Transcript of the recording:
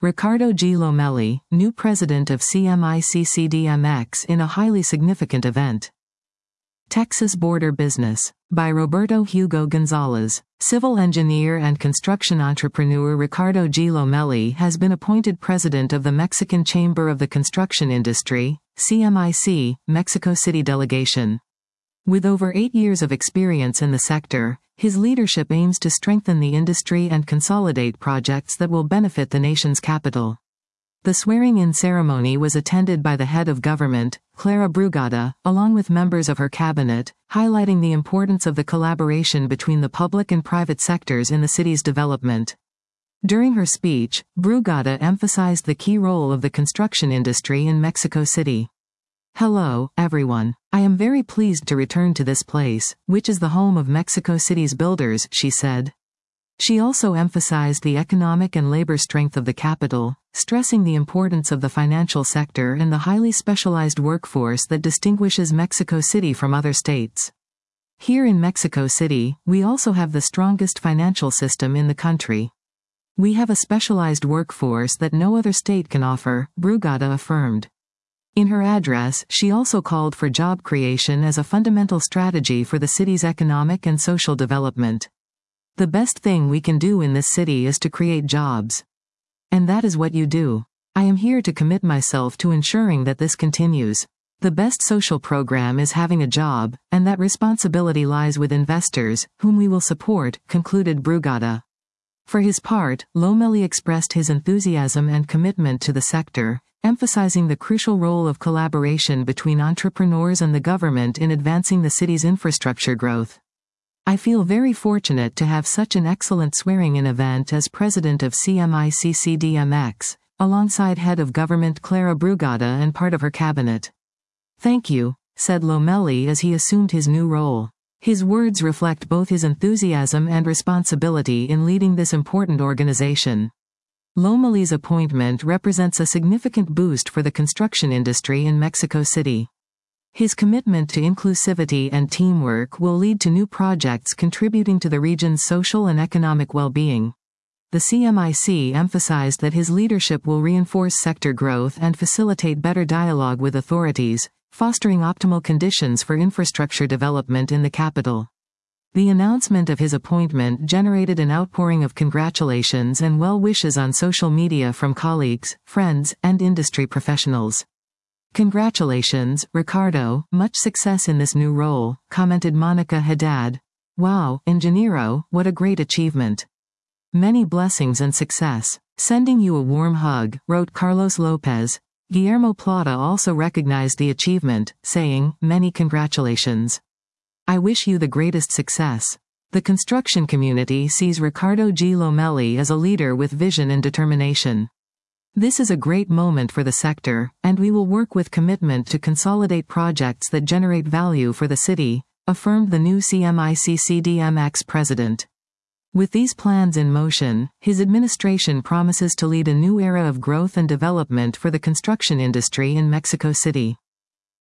Ricardo G. Lomeli, new president of CMIC-CDMX in a highly significant event. Texas Border Business. By Roberto Hugo Gonzalez. Civil engineer and construction entrepreneur Ricardo G. Lomeli has been appointed president of the Mexican Chamber of the Construction Industry, CMIC, Mexico City delegation. With over 8 years of experience in the sector, his leadership aims to strengthen the industry and consolidate projects that will benefit the nation's capital. The swearing-in ceremony was attended by the head of government, Clara Brugada, along with members of her cabinet, highlighting the importance of the collaboration between the public and private sectors in the city's development. During her speech, Brugada emphasized the key role of the construction industry in Mexico City. "Hello, everyone. I am very pleased to return to this place, which is the home of Mexico City's builders," she said. She also emphasized the economic and labor strength of the capital, stressing the importance of the financial sector and the highly specialized workforce that distinguishes Mexico City from other states. "Here in Mexico City, we also have the strongest financial system in the country. We have a specialized workforce that no other state can offer," Brugada affirmed. In her address, she also called for job creation as a fundamental strategy for the city's economic and social development. "The best thing we can do in this city is to create jobs. And that is what you do. I am here to commit myself to ensuring that this continues. The best social program is having a job, and that responsibility lies with investors, whom we will support," concluded Brugada. For his part, Lomeli expressed his enthusiasm and commitment to the sector, emphasizing the crucial role of collaboration between entrepreneurs and the government in advancing the city's infrastructure growth. "I feel very fortunate to have such an excellent swearing-in event as president of CMIC-CDMX, alongside head of government Clara Brugada and part of her cabinet. Thank you," said Lomeli as he assumed his new role. His words reflect both his enthusiasm and responsibility in leading this important organization. Lomeli's appointment represents a significant boost for the construction industry in Mexico City. His commitment to inclusivity and teamwork will lead to new projects contributing to the region's social and economic well-being. The CMIC emphasized that his leadership will reinforce sector growth and facilitate better dialogue with authorities, fostering optimal conditions for infrastructure development in the capital. The announcement of his appointment generated an outpouring of congratulations and well wishes on social media from colleagues, friends, and industry professionals. "Congratulations, Ricardo, much success in this new role," commented Monica Haddad. "Wow, Ingeniero, what a great achievement. Many blessings and success. Sending you a warm hug," wrote Carlos Lopez. Guillermo Plata also recognized the achievement, saying, "Many congratulations. I wish you the greatest success." The construction community sees Ricardo G. Lomeli as a leader with vision and determination. "This is a great moment for the sector, and we will work with commitment to consolidate projects that generate value for the city," affirmed the new CMIC-CDMX president. With these plans in motion, his administration promises to lead a new era of growth and development for the construction industry in Mexico City.